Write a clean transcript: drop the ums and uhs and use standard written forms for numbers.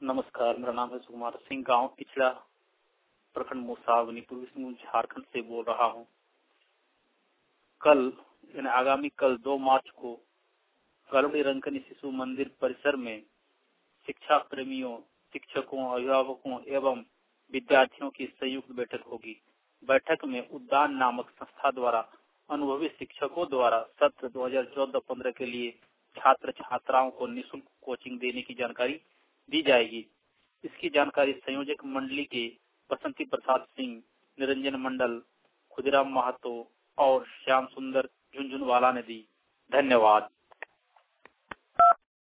नमस्कार, मेरा नाम है सुकुमार सिंह। गांव पिछड़ा, प्रखंड मुसावनी, पूर्वी सिंहभूम, झारखंड से बोल रहा हूं। कल यानी आगामी कल 2 मार्च को गलवड़ी रंकनी शिशु मंदिर परिसर में शिक्षा प्रेमियों, शिक्षकों, अभिभावकों एवं विद्यार्थियों की संयुक्त बैठक होगी। बैठक में उद्यान नामक संस्था द्वारा अनुभवी शिक्षकों द्वारा सत्र 2014-15 के लिए छात्र छात्राओं को निःशुल्क कोचिंग देने की जानकारी दी जाएगी। इसकी जानकारी संयोजक मंडली के बसंती प्रसाद सिंह, निरंजन मंडल, खुदीराम महतो और श्याम सुंदर झुंझुनवाला ने दी। धन्यवाद।